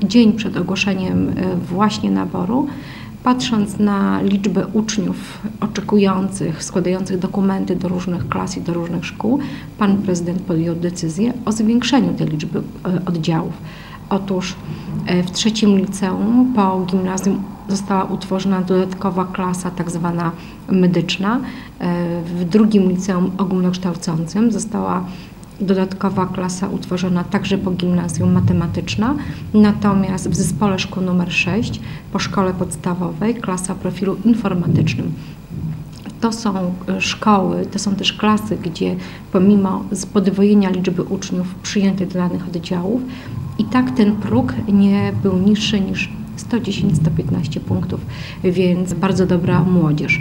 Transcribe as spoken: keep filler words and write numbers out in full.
dzień przed ogłoszeniem właśnie naboru, patrząc na liczbę uczniów oczekujących, składających dokumenty do różnych klas i do różnych szkół, pan prezydent podjął decyzję o zwiększeniu tej liczby oddziałów. Otóż w trzecim liceum po gimnazjum została utworzona dodatkowa klasa tak zwana medyczna. W drugim liceum ogólnokształcącym została dodatkowa klasa utworzona także po gimnazjum matematyczna, natomiast w zespole szkół numer sześć po szkole podstawowej klasa profilu informatycznym. To są szkoły, to są też klasy, gdzie pomimo podwojenia liczby uczniów przyjętych do danych oddziałów i tak ten próg nie był niższy niż sto dziesięć do stu piętnastu punktów, więc bardzo dobra młodzież.